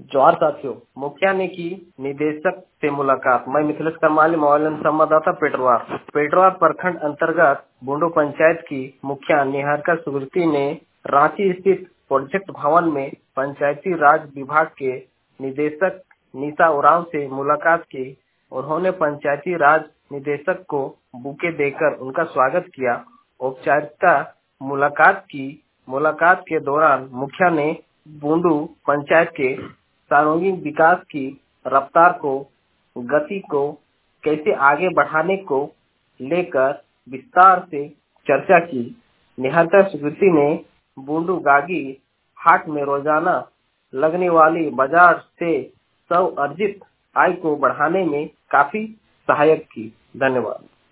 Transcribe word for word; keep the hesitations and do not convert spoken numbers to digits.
जोहार साथियों, मुखिया ने की निदेशक से मुलाकात। मैं मिथिलेश करमाली, मोबाइल संवाददाता पेटरवार। पेटरवार प्रखंड अंतर्गत बुंडू पंचायत की मुखिया निहारिका सुकृति ने रांची स्थित प्रोजेक्ट भवन में पंचायती राज विभाग के निदेशक निशा उरांव से मुलाकात की। उन्होंने पंचायती राज निदेशक को बुके देकर उनका स्वागत किया। औपचारिकता मुलाकात की मुलाकात के दौरान मुखिया ने बुंडू पंचायत के सार्वजनिक विकास की रफ्तार को गति को कैसे आगे बढ़ाने को लेकर विस्तार से चर्चा की। निहारिका सुकृति ने बुंडू गागी हाट में रोजाना लगने वाली बाजार से स्व अर्जित आय को बढ़ाने में काफी सहायक की। धन्यवाद।